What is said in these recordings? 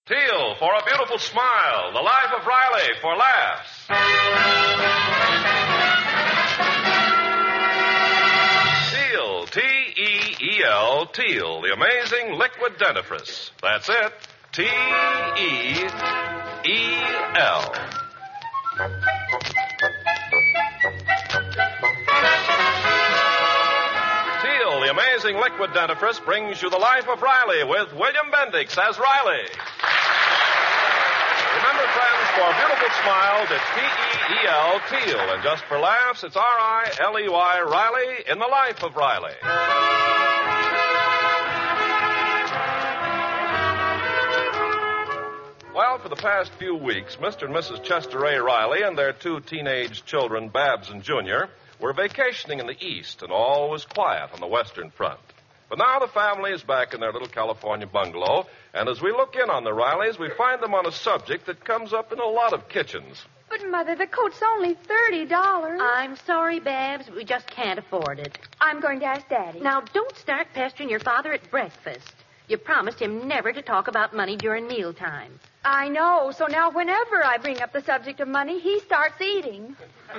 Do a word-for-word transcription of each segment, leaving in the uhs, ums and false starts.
Teal for a beautiful smile. The Life of Riley for laughs. Teal, T E E L, Teal, the amazing liquid dentifrice. That's it, T E E L. Teal, the amazing liquid dentifrice, brings you The Life of Riley with William Bendix as Riley. Remember, friends, for a beautiful smile, it's T E E L, Teal. And just for laughs, it's R I L E Y, Riley, in The Life of Riley. Well, for the past few weeks, Mister and Missus Chester A. Riley and their two teenage children, Babs and Junior, were vacationing in the East, and all was quiet on the Western Front. But now the family is back in their little California bungalow, and as we look in on the Rileys, we find them on a subject that comes up in a lot of kitchens. But, Mother, the coat's only thirty dollars. I'm sorry, Babs. We just can't afford it. I'm going to ask Daddy. Now, don't start pestering your father at breakfast. You promised him never to talk about money during mealtime. I know, so now whenever I bring up the subject of money, he starts eating.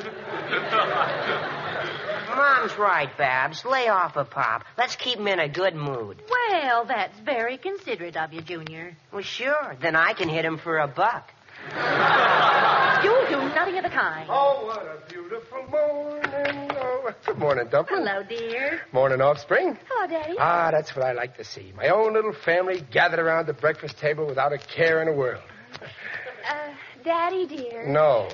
Mom's right, Babs. Lay off of Pop. Let's keep him in a good mood. Well, that's very considerate of you, Junior. Well, sure. Then I can hit him for a buck. You'll do nothing of the kind. Oh, what a beautiful morning. Oh, good morning, Dumpling. Hello, dear. Morning, Offspring. Hello, Daddy. Ah, that's what I like to see. My own little family gathered around the breakfast table without a care in the world. Uh, Daddy, dear. No.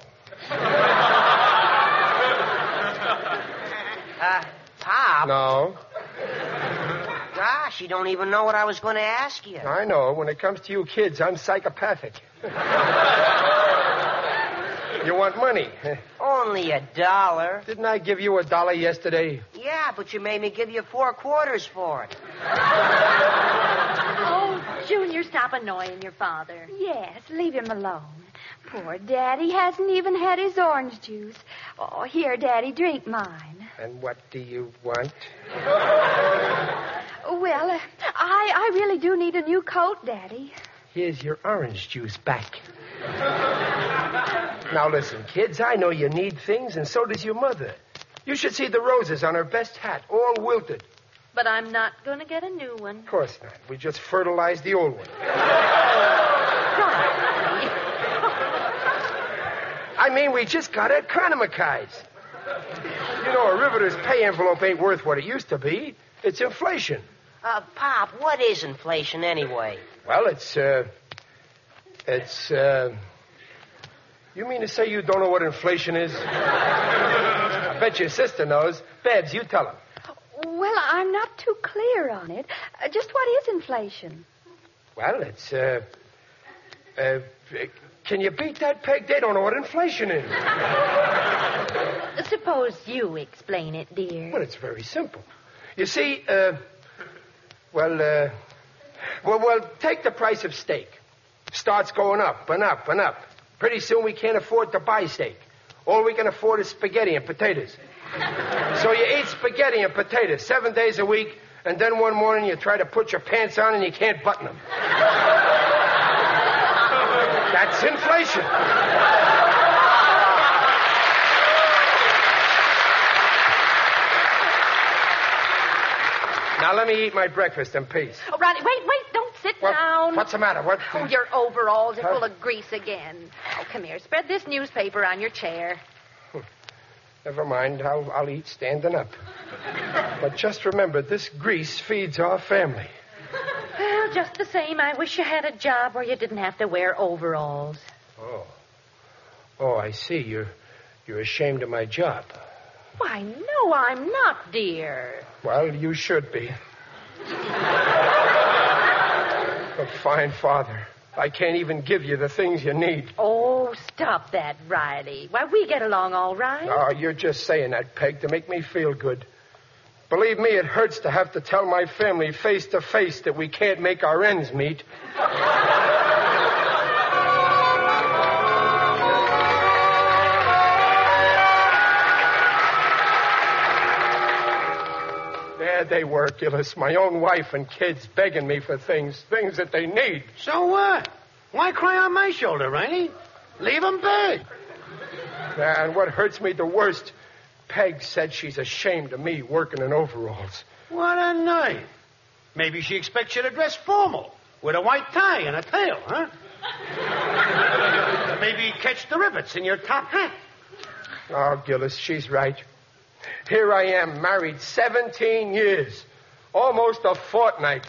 Uh, Pop? No. Gosh, you don't even know what I was going to ask you. I know. When it comes to you kids, I'm psychopathic. You want money? Only a dollar. Didn't I give you a dollar yesterday? Yeah, but you made me give you four quarters for it. Oh, Junior, stop annoying your father. Yes, leave him alone. Poor Daddy hasn't even had his orange juice. Oh, here, Daddy, drink mine. And what do you want? Well, uh, I, I really do need a new coat, Daddy. Here's your orange juice back. Now, listen, kids, I know you need things, and so does your mother. You should see the roses on her best hat, all wilted. But I'm not going to get a new one. Of course not. We just fertilized the old one. I mean, we just got to economize. You know, a Riveter's pay envelope ain't worth what it used to be. It's inflation. Uh, Pop, what is inflation anyway? Well, it's, uh... It's, uh... You mean to say you don't know what inflation is? I bet your sister knows. Babs, you tell her. Well, I'm not too clear on it. Uh, just what is inflation? Well, it's, uh... Uh... Can you beat that, Peg? They don't know what inflation is. Suppose you explain it, dear. Well, it's very simple. You see, uh... Well, uh... Well, well, take the price of steak. Starts going up and up and up. Pretty soon we can't afford to buy steak. All we can afford is spaghetti and potatoes. So you eat spaghetti and potatoes seven days a week, and then one morning you try to put your pants on and you can't button them. That's inflation. Now let me eat my breakfast in peace. Oh, Ronnie, wait, wait, don't sit What? down. What's the matter? What? Oh, your overalls are Huh? full of grease again. Oh, come here. Spread this newspaper on your chair. Never mind. I'll, I'll eat standing up. But just remember, this grease feeds our family. Well, just the same, I wish you had a job where you didn't have to wear overalls. Oh. Oh, I see. You're, you're ashamed of my job. Why, no, I'm not, dear. Well, you should be. A fine father. I can't even give you the things you need. Oh, stop that, Riley. Why, we get along all right. Oh, you're just saying that, Peg, to make me feel good. Believe me, it hurts to have to tell my family face to face that we can't make our ends meet. There they were, Gillis, my own wife and kids begging me for things, things that they need. So what? Why cry on my shoulder, Riley? Leave him be. And what hurts me the worst, Peg said she's ashamed of me working in overalls. What a night. Maybe she expects you to dress formal, with a white tie and a tail, huh? Maybe catch the rivets in your top hat. Oh, Gillis, she's right. Here I am, married seventeen years. Almost a fortnight.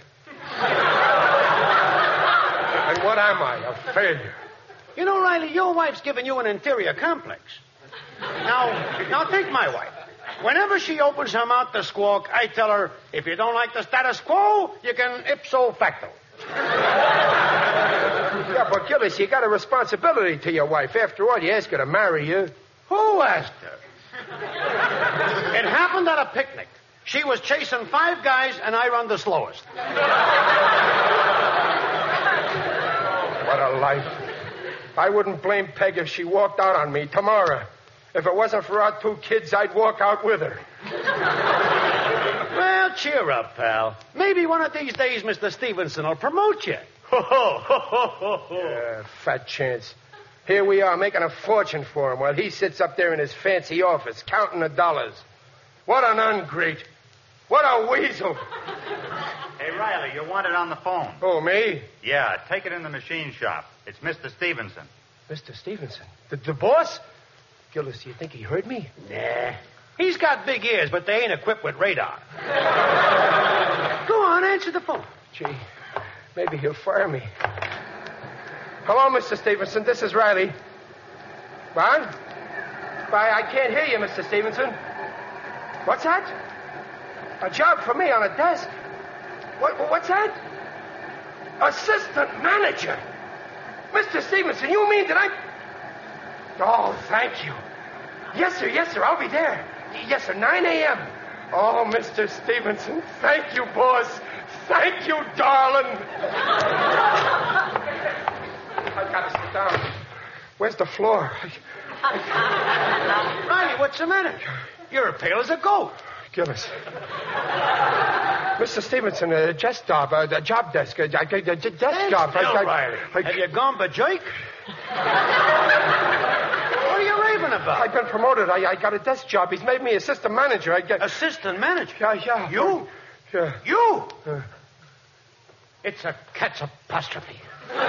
And what am I, a failure? You know, Riley, your wife's giving you an inferior complex. Now, now take my wife. Whenever she opens her mouth to squawk, I tell her, if you don't like the status quo, you can ipso facto. Yeah, but Gillis, you got a responsibility to your wife. After all, you asked her to marry you. Who asked her? It happened at a picnic. She was chasing five guys, and I run the slowest. What a life. I wouldn't blame Peg if she walked out on me tomorrow. If it wasn't for our two kids, I'd walk out with her. Well, cheer up, pal. Maybe one of these days Mister Stevenson will promote you. Ho, ho, ho, ho, ho, ho. Yeah, fat chance. Here we are making a fortune for him while he sits up there in his fancy office counting the dollars. What an ungrate. What a weasel. Hey, Riley, you want it on the phone. Oh, me? Yeah, take it in the machine shop. It's Mister Stevenson. Mister Stevenson? The, the boss? Gillis, do you think he heard me? Nah. He's got big ears, but they ain't equipped with radar. Go on, answer the phone. Gee, maybe he'll fire me. Hello, Mister Stevenson. This is Riley. What? Why, I can't hear you, Mister Stevenson. What's that? A job for me on a desk. What, what's that? Assistant manager. Mister Stevenson, you mean that I... Oh, thank you. Yes, sir, yes, sir, I'll be there. Yes, sir, nine a.m. Oh, Mister Stevenson, thank you, boss. Thank you, darling. I gotta sit down. Where's the floor? Riley, what's the matter? You're as pale as a goat. Gillis. Mister Stevenson, a desk job, a uh, job desk, a uh, desk Stand job. Still, I, I, Riley. I, Have you gone berserk? What are you raving about? I've been promoted. I, I got a desk job. He's made me assistant manager. I get Assistant manager? Yeah, yeah. You? Yeah. You? Uh. It's a cat's apostrophe.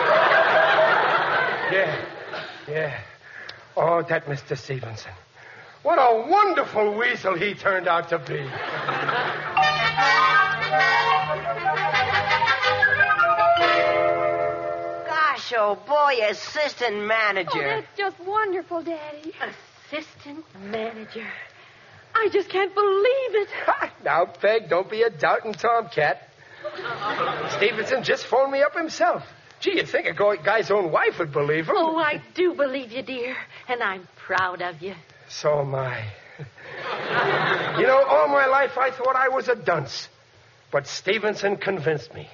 Yeah. Yeah. Oh, that Mister Stevenson. What a wonderful weasel he turned out to be. Gosh, oh boy, assistant manager. Oh, that's just wonderful, Daddy. Assistant manager. I just can't believe it. Now, Peg, don't be a doubting tomcat. Stevenson just phoned me up himself. Gee, you'd think a guy's own wife would believe him. Oh, I do believe you, dear. And I'm proud of you. So am I. You know, all my life I thought I was a dunce. But Stevenson convinced me.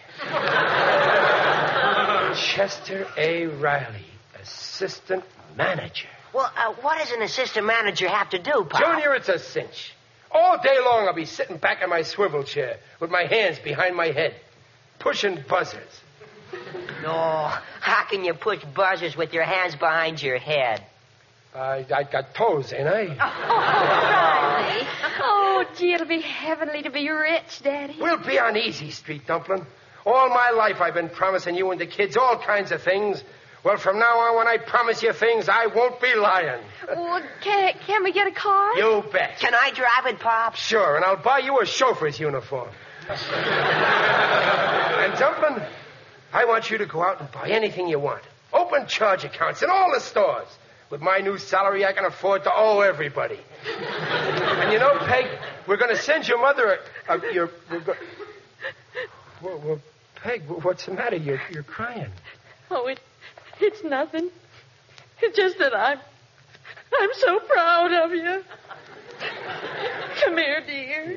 Chester A. Riley, assistant manager. Well, uh, what does an assistant manager have to do, Pop? Junior, it's a cinch. All day long I'll be sitting back in my swivel chair with my hands behind my head, pushing buzzers. No, how can you push buzzers with your hands behind your head? I, I got toes, ain't I? Oh, Riley. Oh, gee, it'll be heavenly to be rich, Daddy. We'll be on Easy Street, Dumplin'. All my life I've been promising you and the kids all kinds of things. Well, from now on, when I promise you things, I won't be lying. Well, can, can we get a car? You bet. Can I drive it, Pop? Sure, and I'll buy you a chauffeur's uniform. And, Dumplin', I want you to go out and buy anything you want. Open charge accounts in all the stores. With my new salary, I can afford to owe everybody. And you know, Peg, we're going to send your mother a... a your, we're go... well, well, Peg, what's the matter? You're, you're crying. Oh, it, it's nothing. It's just that I'm... I'm so proud of you. Come here, dear.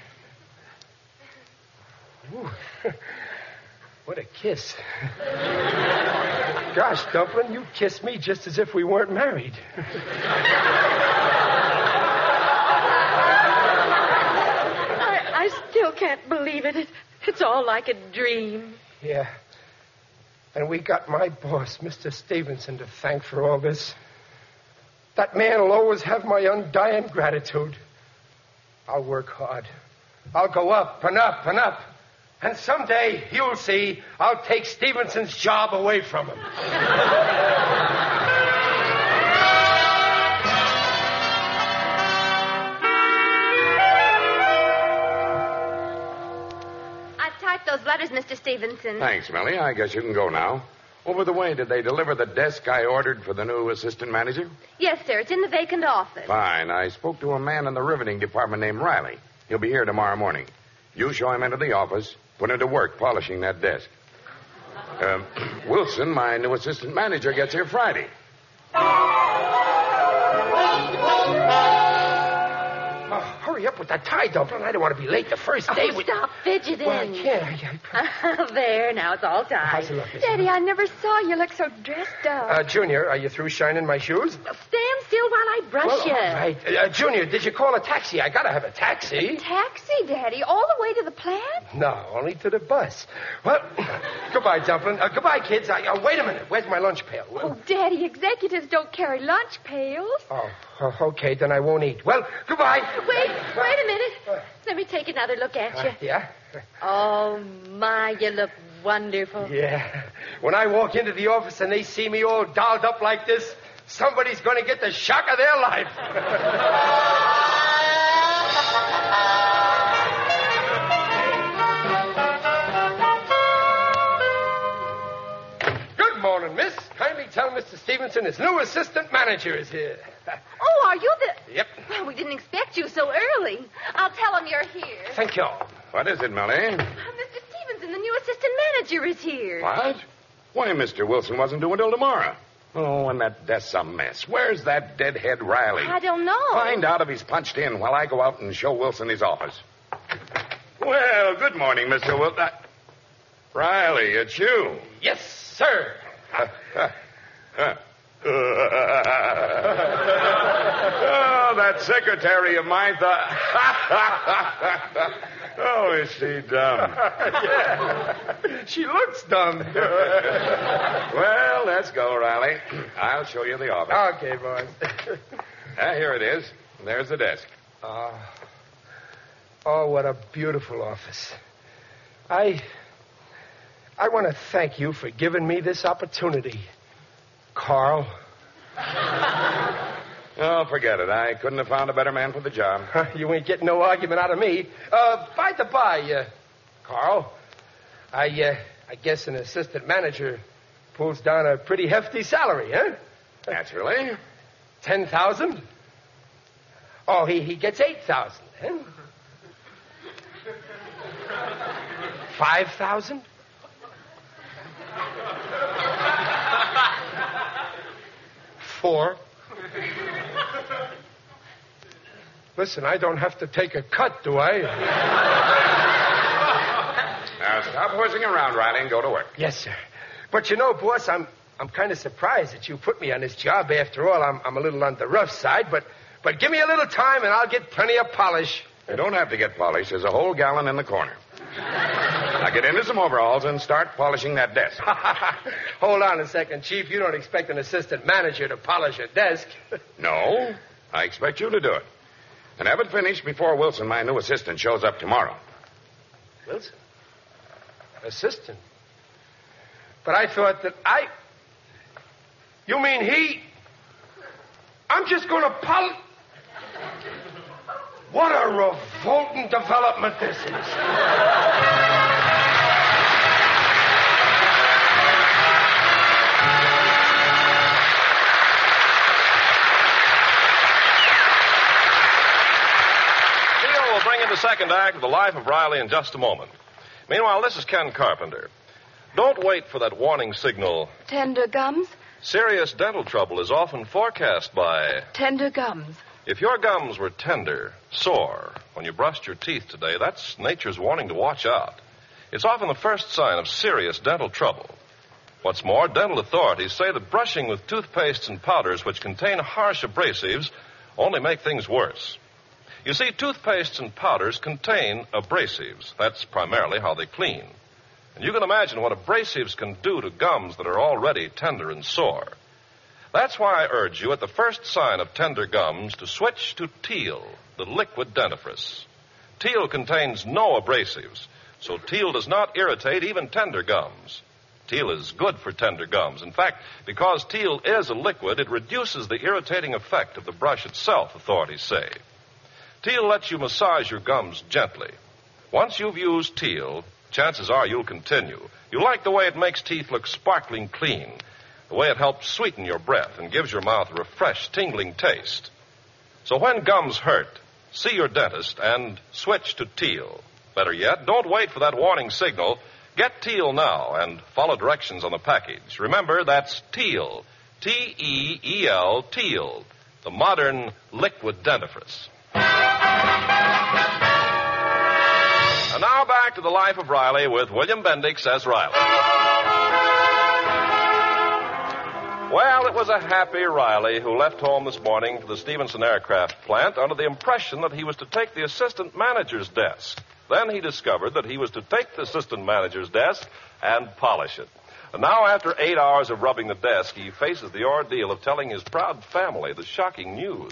Ooh. What a kiss. Gosh, Dumplin', you kissed me just as if we weren't married. I, I still can't believe it. it. It's all like a dream. Yeah. And we got my boss, Mister Stevenson, to thank for all this. That man will always have my undying gratitude. I'll work hard. I'll go up and up and up. And someday, you'll see, I'll take Stevenson's job away from him. I've typed those letters, Mister Stevenson. Thanks, Millie. I guess you can go now. Over the way, did they deliver the desk I ordered for the new assistant manager? Yes, sir. It's in the vacant office. Fine. I spoke to a man in the riveting department named Riley. He'll be here tomorrow morning. You show him into the office, put him to work polishing that desk. Um, Wilson, my new assistant manager, gets here Friday. Oh, hurry up with that tie, Dumpling. I don't want to be late the first day. Oh, with... stop fidgeting. Well, I can't. I... There, now it's all tied. How's it look? Daddy, I never saw you look so dressed up. Uh, Junior, are you through shining my shoes? Stand still while I brush Well, you. all right. Uh, Junior, did you call a taxi? I gotta have a taxi. Taxi, Daddy? All the way to the plant? No, only to the bus. Well, goodbye, Dumpling. Uh, goodbye, kids. I, uh, wait a minute. Where's my lunch pail? Oh, Daddy, executives don't carry lunch pails. Oh, oh, okay, then I won't eat. Well, goodbye. Wait, wait a minute. Let me take another look at you. Uh, yeah? Oh, my, you look wonderful. Yeah. When I walk into the office and they see me all dolled up like this, somebody's going to get the shock of their life. Good morning, miss. Kindly tell Mister Stevenson his new assistant manager is here. Oh, are you the... Yep. Well, we didn't expect you so early. I'll tell him you're here. Thank you. What is it, Millie? Uh, Mister Stevenson, the new assistant manager, is here. What? Why, Mister Wilson wasn't due until tomorrow. Oh, and that desk's a mess. Where's that deadhead Riley? I don't know. Find out if he's punched in while I go out and show Wilson his office. Well, good morning, Mister Wilson. Uh, Riley, it's you. Yes, sir. Uh, uh, uh. Oh, that secretary of mine thought... Oh, is she dumb? Yeah. She looks dumb. Well, let's go, Riley. I'll show you the office. Okay, boys. Ah, here it is. There's the desk. Oh. Oh, what a beautiful office. I... I want to thank you for giving me this opportunity, Carl. Oh, forget it. I couldn't have found a better man for the job. You ain't getting no argument out of me. Uh, by the by, uh, Carl, I, uh, I guess an assistant manager pulls down a pretty hefty salary, huh? Naturally. Ten thousand? Oh, he, he gets eight thousand, huh? Five thousand? Four. Listen, I don't have to take a cut, do I? Now, stop horsing around, Riley, and go to work. Yes, sir. But you know, boss, I'm I'm kind of surprised that you put me on this job. After all, I'm I'm a little on the rough side, but but give me a little time and I'll get plenty of polish. You don't have to get polished. There's a whole gallon in the corner. Now get into some overalls and start polishing that desk. Hold on a second, Chief. You don't expect an assistant manager to polish a desk. No, I expect you to do it. And have it finished before Wilson, my new assistant, shows up tomorrow. Wilson? Assistant? But I thought that I... You mean he... I'm just going to polish... What a revolting development this is. We'll bring in the second act of The Life of Riley in just a moment. Meanwhile, this is Ken Carpenter. Don't wait for that warning signal. Tender gums? Serious dental trouble is often forecast by... Tender gums. If your gums were tender, sore, when you brushed your teeth today, that's nature's warning to watch out. It's often the first sign of serious dental trouble. What's more, dental authorities say that brushing with toothpastes and powders which contain harsh abrasives only make things worse. You see, toothpastes and powders contain abrasives. That's primarily how they clean. And you can imagine what abrasives can do to gums that are already tender and sore. That's why I urge you at the first sign of tender gums to switch to Teal, the liquid dentifrice. Teal contains no abrasives, so Teal does not irritate even tender gums. Teal is good for tender gums. In fact, because Teal is a liquid, it reduces the irritating effect of the brush itself, authorities say. Teal lets you massage your gums gently. Once you've used Teal, chances are you'll continue. You like the way it makes teeth look sparkling clean, the way it helps sweeten your breath and gives your mouth a refreshed, tingling taste. So when gums hurt, see your dentist and switch to Teal. Better yet, don't wait for that warning signal. Get Teal now and follow directions on the package. Remember, that's Teal, T E E L, Teal, the modern liquid dentifrice. And now back to the life of Riley with William Bendix as Riley. Well, it was a happy Riley who left home this morning for the Stevenson Aircraft plant under the impression that he was to take the assistant manager's desk. Then he discovered that he was to take the assistant manager's desk and polish it. And now, after eight hours of rubbing the desk, he faces the ordeal of telling his proud family the shocking news.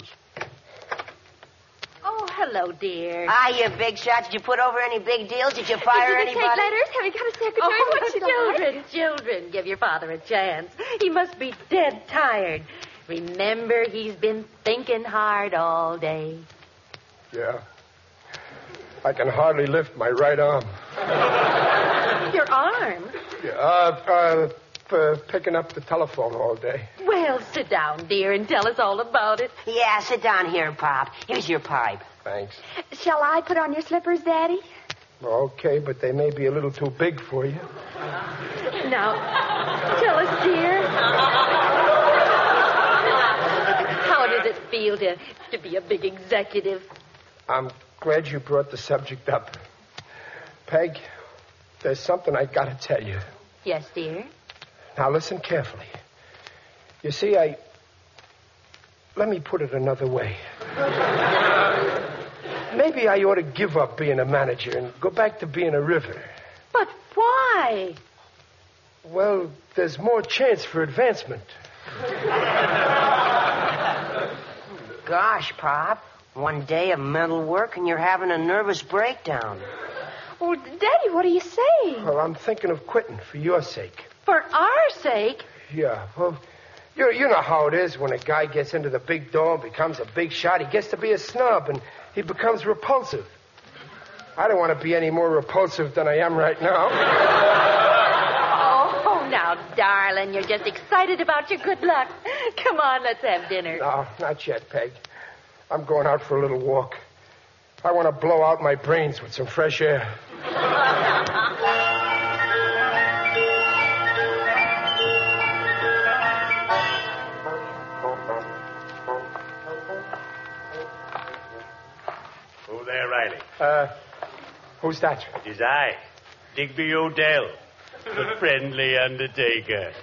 Oh, hello, dear. Ah, you big shot. Did you put over any big deals? Did you fire Did you anybody? take letters? Have you got a secretary? Oh, What's she children, like? children, give your father a chance. He must be dead tired. Remember, he's been thinking hard all day. Yeah. I can hardly lift my right arm. Your arm? Yeah, uh, uh, uh, picking up the telephone all day. Well, sit down, dear, and tell us all about it. Yeah, sit down here, Pop. Here's your pipe. Thanks. Shall I put on your slippers, Daddy? Okay, but they may be a little too big for you. Now, tell us, dear. How does it feel to, to be a big executive? I'm glad you brought the subject up. Peg, there's something I gotta tell you. Yes, dear? Now listen carefully. You see, I... Let me put it another way. Maybe I ought to give up being a manager and go back to being a river. But why? Well, there's more chance for advancement. Gosh, Pop. One day of mental work and you're having a nervous breakdown. Well, Daddy, what are you saying? Well, I'm thinking of quitting for your sake. For our sake? Yeah, well, you, you know how it is when a guy gets into the big door and becomes a big shot. He gets to be a snub and he becomes repulsive. I don't want to be any more repulsive than I am right now. Oh, now, darling, you're just excited about your good luck. Come on, let's have dinner. No, not yet, Peg. I'm going out for a little walk. I want to blow out my brains with some fresh air. Who there, Riley? Uh, who's that? It is I, Digby Odell, the friendly undertaker.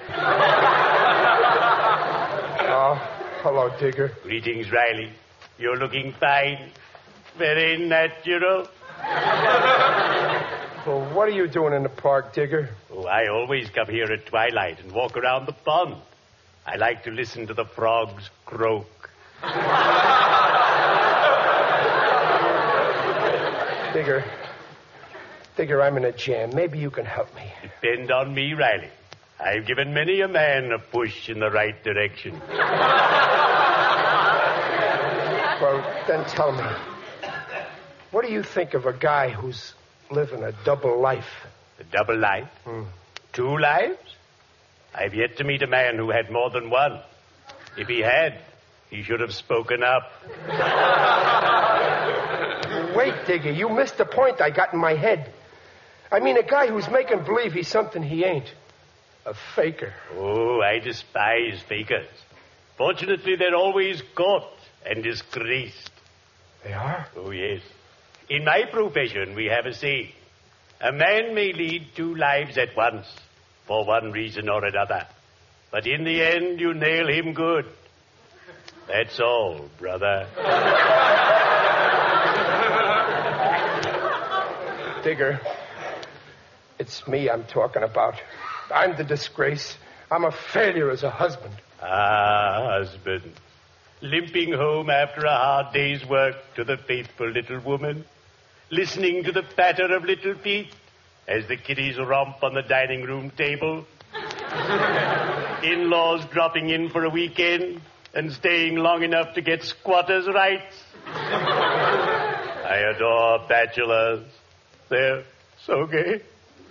Oh, hello, Digger. Greetings, Riley. You're looking fine. Very natural. Well, what are you doing in the park, Digger? Oh, I always come here at twilight and walk around the pond. I like to listen to the frogs croak. Digger. Digger, I'm in a jam. Maybe you can help me. Depend on me, Riley. I've given many a man a push in the right direction. Well, then tell me. What do you think of a guy who's living a double life? A double life? Hmm. Two lives? I've yet to meet a man who had more than one. If he had, he should have spoken up. Wait, Digger, you missed the point I got in my head. I mean a guy who's making believe he's something he ain't. A faker. Oh, I despise fakers. Fortunately, they're always caught and disgraced. They are? Oh, yes. In my profession, we have a saying. A man may lead two lives at once, for one reason or another. But in the end, you nail him good. That's all, brother. Digger, It's me I'm talking about. I'm the disgrace. I'm a failure as a husband. Ah, husband. Limping home after a hard day's work to the faithful little woman. Listening to the patter of little feet as the kiddies romp on the dining room table. In-laws dropping in for a weekend and staying long enough to get squatters' rights. I adore bachelors. They're so gay.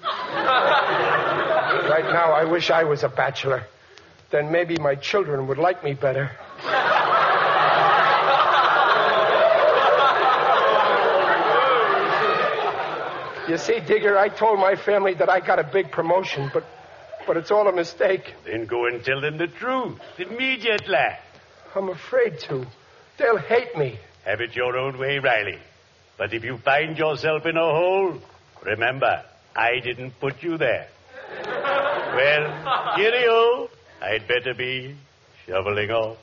Right now, I wish I was a bachelor. Then maybe my children would like me better. You see, Digger, I told my family that I got a big promotion, but but it's all a mistake. Then go and tell them the truth immediately. I'm afraid to. They'll hate me. Have it your own way, Riley. But if you find yourself in a hole, remember, I didn't put you there. Well, cheerio. I'd better be shoveling off.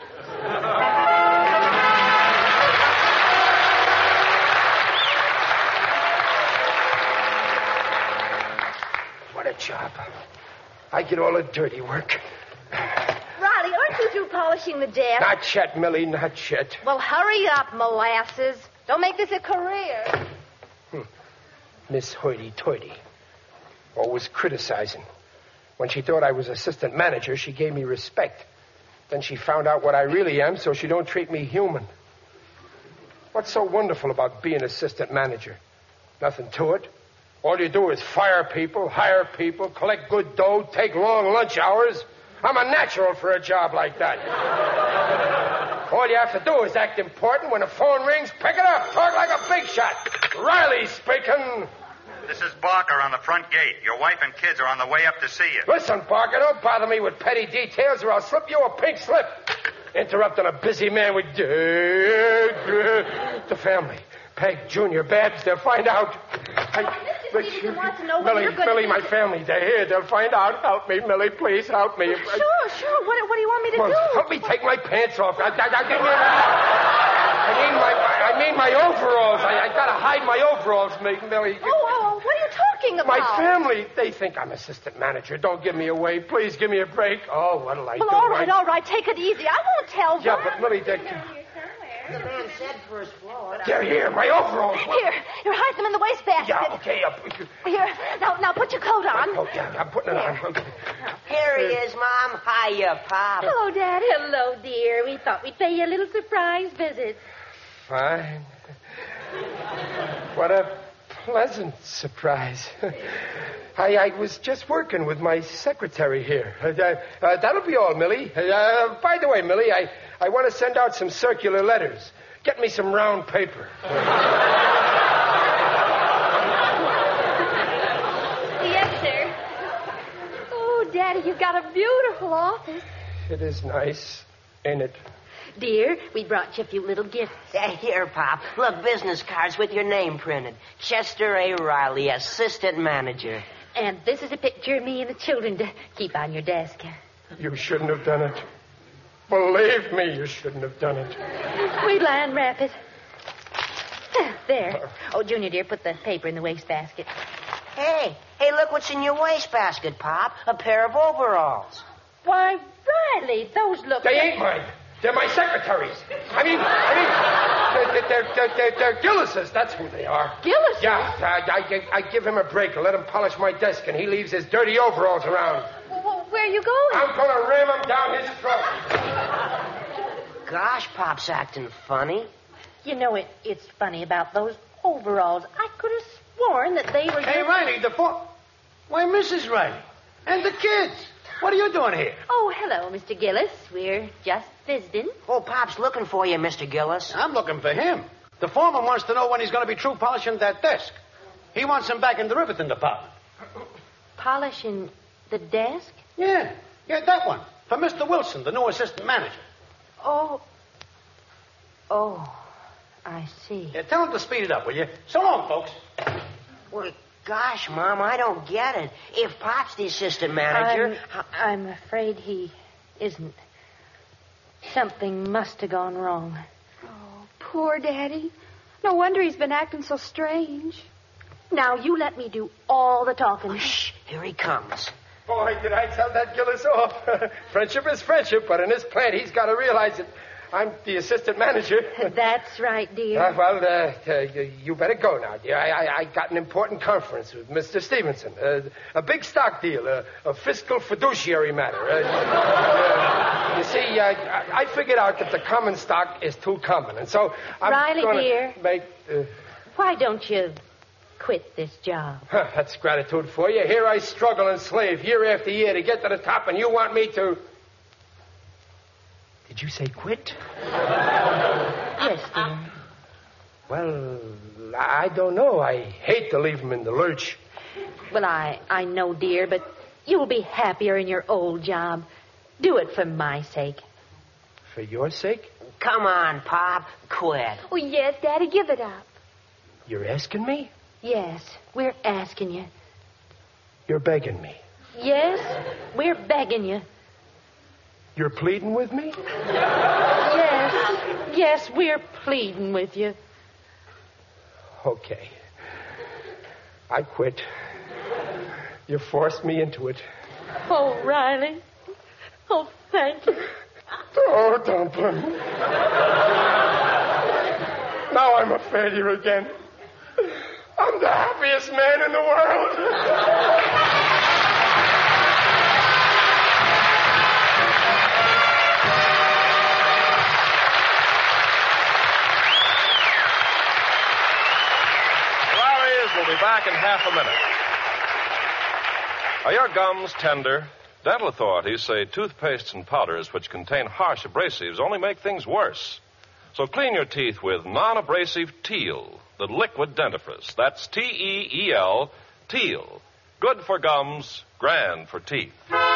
What a job. I get all the dirty work. Riley, aren't you through polishing the desk? Not yet, Millie, not yet. Well, hurry up, molasses. Don't make this a career. Hmm. Miss Hoity-Toity. Always criticizing. When she thought I was assistant manager, she gave me respect. Then she found out what I really am, so she don't treat me human. What's so wonderful about being assistant manager? Nothing to it. All you do is fire people, hire people, collect good dough, take long lunch hours. I'm a natural for a job like that. All you have to do is act important. When the phone rings, pick it up. Talk like a big shot. Riley speaking. This is Barker on the front gate. Your wife and kids are on the way up to see you. Listen, Barker, don't bother me with petty details or I'll slip you a pink slip. Interrupting a busy man with the family. Peg, Junior, Babs, they'll find out. I, Mister Stevenson wants to know what Millie, you're going Millie, to my family, they're here. They'll find out. Help me, Millie, please help me. Sure, sure. What, what do you want me to Well, do? help me take my pants off. I, I, I, I mean my, I mean my overalls. I, I gotta hide my overalls, Millie. Oh, oh, what are you talking about? My family, they think I'm assistant manager. Don't give me away. Please give me a break. Oh, what'll I well, do? all right, I... all right. Take it easy. I won't tell Yeah, them. but Millie, they... The man said first floor. They're here. My overalls. Here, here, hide them in the wastebasket. Yeah, okay. Up. Here, now, now put your coat on. Oh, yeah, I'm putting it on. Okay. Here he is, Mom. Hiya, Pop. Hello, Dad. Hello, dear. We thought we'd pay you a little surprise visit. Fine. What a pleasant surprise. I, I was just working with my secretary here. Uh, uh, that'll be all, Millie. Uh, by the way, Millie, I, I want to send out some circular letters. Get me some round paper. Yes, sir. Oh, Daddy, you've got a beautiful office. It is nice, ain't it? Dear, we brought you a few little gifts. Uh, here, Pop. Look, business cards with your name printed. Chester A. Riley, assistant manager. And this is a picture of me and the children to keep on your desk. You shouldn't have done it. Believe me, you shouldn't have done it. We'll unwrap it. There. Oh, Junior, dear, put the paper in the wastebasket. Hey, hey, look what's in your wastebasket, Pop. A pair of overalls. Why, Riley, those look... They ain't mine. They're my secretaries. I mean, I mean, they're, they're, they're, they're, they're Gillis's. That's who they are. Gillis? Yeah, I, I, I give him a break and let him polish my desk, and he leaves his dirty overalls around. Well, well, where are you going? I'm going to ram him down his throat. Gosh, Pop's acting funny. You know, it, it's funny about those overalls. I could have sworn that they were... Hey, your- Riley, the phone. Why, Missus Riley. And the kids. What are you doing here? Oh, hello, Mister Gillis. We're just visiting. Oh, Pop's looking for you, Mister Gillis. I'm looking for him. The foreman wants to know when he's going to be through polishing that desk. He wants him back in the riveting department. Polishing the desk? Yeah, yeah, that one. For Mister Wilson, the new assistant manager. Oh. Oh, I see. Yeah, tell him to speed it up, will you? So long, folks. Well, gosh, Mom, I don't get it. If Pop's the assistant manager... I'm, I'm afraid he isn't. Something must have gone wrong. Oh, poor Daddy. No wonder he's been acting so strange. Now, you let me do all the talking. Shh, here he comes. Boy, did I tell that Gillis off. Friendship is friendship, but in this plant, he's got to realize that I'm the assistant manager. That's right, dear. Uh, well, uh, uh, you, you better go now, dear. I, I, I got an important conference with Mister Stevenson. Uh, a big stock deal, uh, a fiscal fiduciary matter. Uh, uh, you see, uh, I, I figured out that the common stock is too common, and so I'm Riley, gonna dear. make... Uh, Why don't you quit this job? huh, that's gratitude for you. Here I struggle and slave year after year to get to the top, and you want me to... Did you say quit? Yes, dear. Well, I don't know. I hate to leave him in the lurch. Well, I, I know, dear, but you'll be happier in your old job. Do it for my sake. For your sake? Come on, Pop. Quit. Oh, yes, Daddy, give it up. You're asking me? Yes, we're asking you. You're begging me. Yes, we're begging you. You're pleading with me? Yes, yes, we're pleading with you. Okay. I quit. You forced me into it. Oh, Riley. Oh, thank you. Oh, Dumpling. Now I'm a failure again. I'm the happiest man in the world. We'll be back in half a minute. Are your gums tender? Dental authorities say toothpastes and powders which contain harsh abrasives only make things worse. So clean your teeth with non-abrasive Teal, the liquid dentifrice. That's T E E L, Teal. Good for gums, grand for teeth.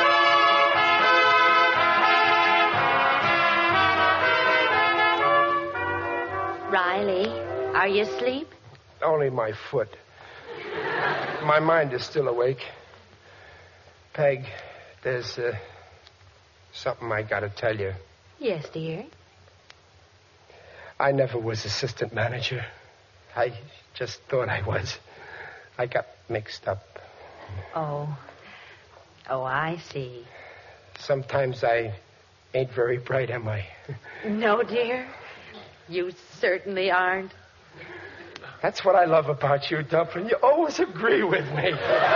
Riley, are you asleep? Only my foot. My mind is still awake. Peg, there's uh, something I got to tell you. Yes, dear. I never was assistant manager. I just thought I was. I got mixed up. Oh. Oh, I see. Sometimes I ain't very bright, am I? No, dear. You certainly aren't. That's what I love about you, Dumpling. You always agree with me.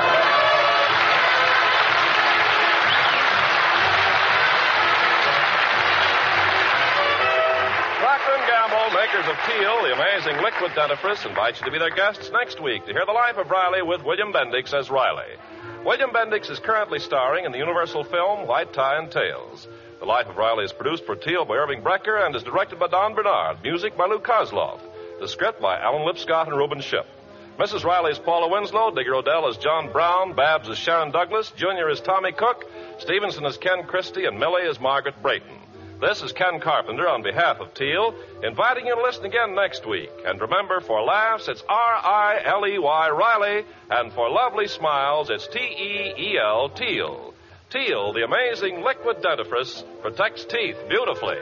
Procter and Gamble, makers of Teal, the amazing liquid dentifrice, invite you to be their guests next week to hear the life of Riley with William Bendix as Riley. William Bendix is currently starring in the Universal film White Tie and Tails. The Life of Riley is produced for Teal by Irving Brecker and is directed by Don Bernard. Music by Lou Kozloff. The script by Alan Lipscott and Reuben Ship. Missus Riley is Paula Winslow. Digger Odell is John Brown. Babs is Sharon Douglas. Junior is Tommy Cook. Stevenson is Ken Christie. And Millie is Margaret Brayton. This is Ken Carpenter on behalf of Teal, inviting you to listen again next week. And remember, for laughs, it's R I L E Y, Riley. And for lovely smiles, it's T E E L, Teal. Teal, the amazing liquid dentifrice, protects teeth beautifully.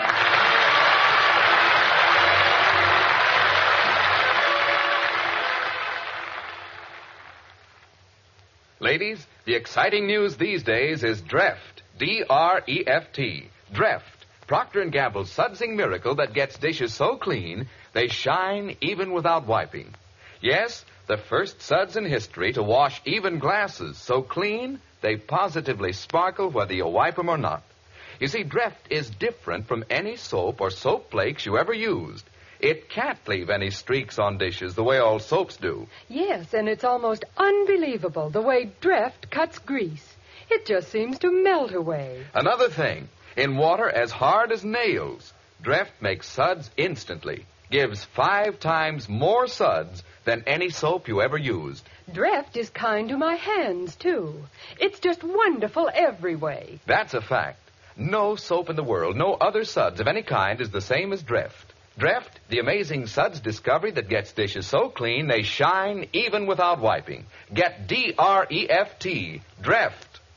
Ladies, the exciting news these days is Dreft, D R E F T. Dreft, Procter and Gamble's sudsing miracle that gets dishes so clean they shine even without wiping. Yes, the first suds in history to wash even glasses so clean they positively sparkle whether you wipe them or not. You see, Dreft is different from any soap or soap flakes you ever used. It can't leave any streaks on dishes the way all soaps do. Yes, and it's almost unbelievable the way Dreft cuts grease. It just seems to melt away. Another thing, in water as hard as nails, Dreft makes suds instantly. Gives five times more suds than any soap you ever used. Dreft is kind to my hands, too. It's just wonderful every way. That's a fact. No soap in the world, no other suds of any kind is the same as Dreft. Dreft, the amazing suds discovery that gets dishes so clean they shine even without wiping. Get D R E F T, Dreft.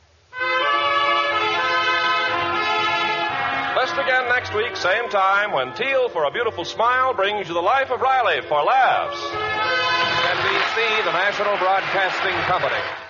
Listen again next week, same time, when Teal for a Beautiful Smile brings you the life of Riley for laughs. N B C C, the National Broadcasting Company.